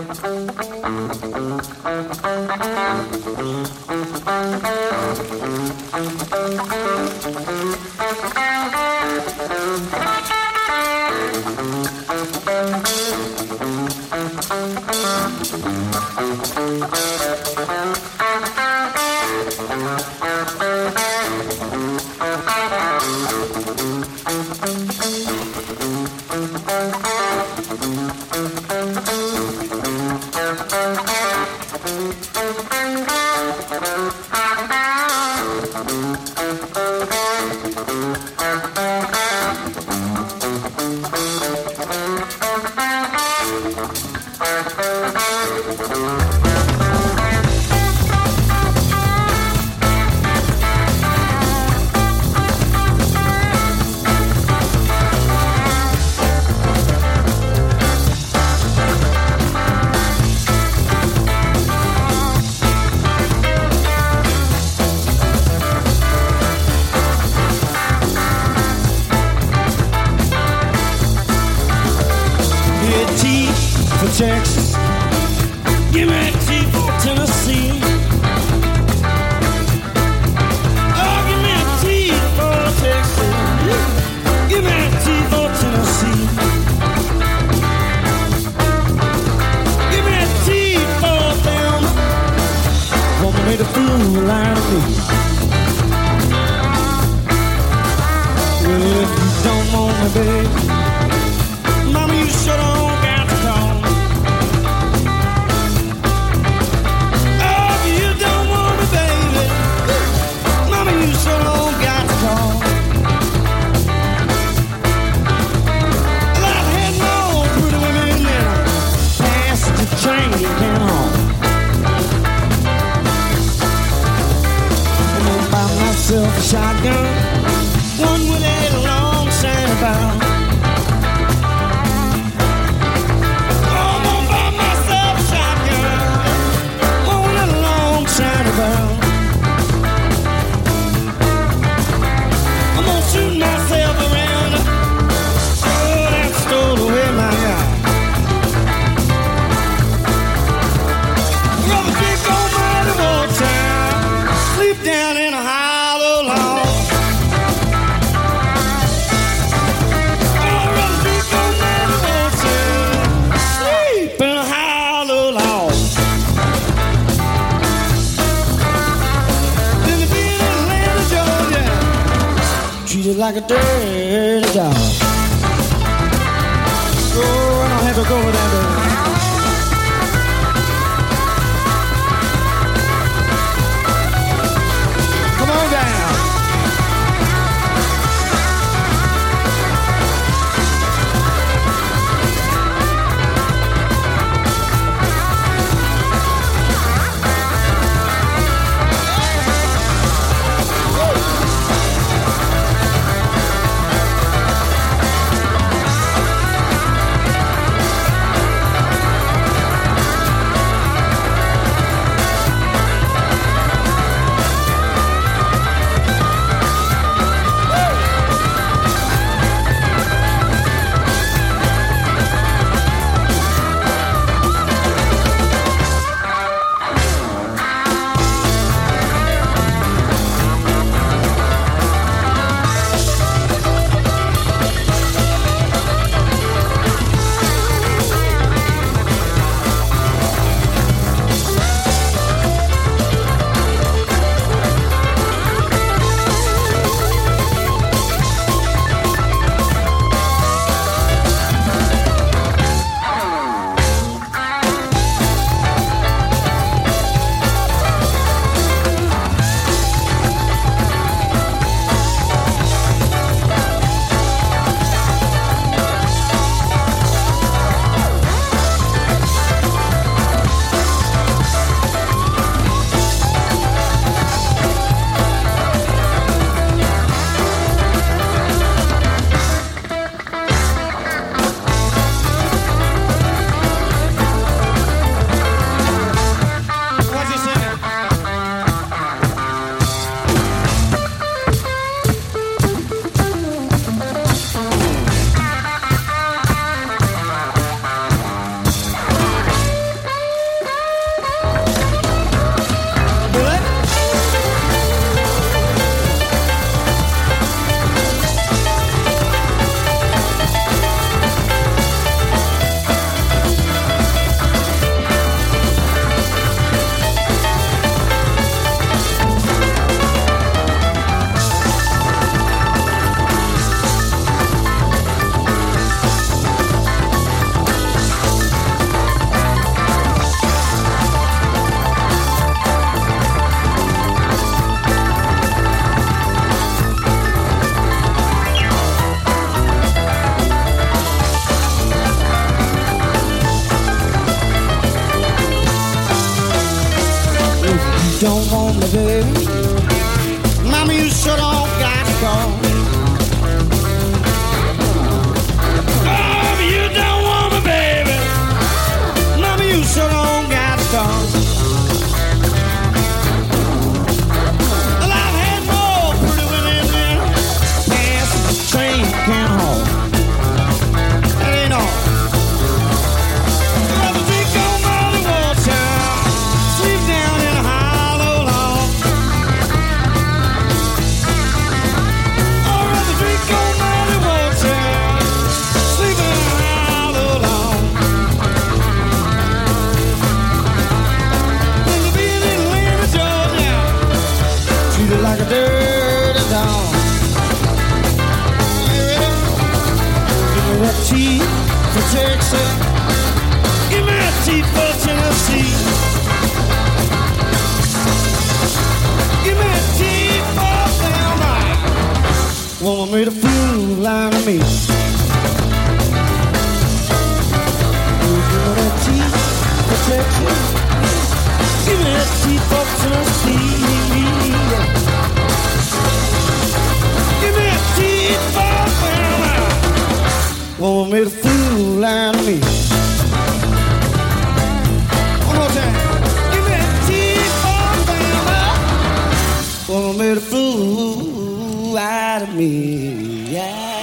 Texas, give me a T for Tennessee. Oh, give me a T for Texas, give me a T for Tennessee. Give me a T for them, want me to fool out of me. Well, if you don't want me, babe, mama, you sure don't got to call. Train came home. I'm gonna buy myself a shotgun, one with a long Santa bound. I'm gonna buy myself a shotgun, one with a long Santa bound. I'm gonna shoot myself around. Oh, that stole away my guy. Sleep down in a hollow log. Oh, run deep on that motel. Sleep in a hollow log. Then to be in Atlanta, Georgia, treated like a dirty dog. Oh, I don't have to go with that, baby. don't want me, baby. Mama, you sure don't got to go. Oh, you don't want me, baby. Mama, you sure don't got to go. Well, I've had more pretty women than pass the train can haul. That ain't all. I'd rather drink on muddy water, sleep down in a hollow log. I'd rather drink on muddy water, sleep in a hollow log. Than to be in Atlanta, Georgia, treated like a dirty dog. You ready? Give me that tea for Texas. Give me that tea for Tennessee. Give me that tea for Alabama. Woman made a fool out of me. Give me that tea for Texas. Give me that tea for Tennessee. Give me that tea for Alabama. Woman made a fool out of me. One more time. Give me a tea for Alabama. Woman made a fool out of me. Yeah.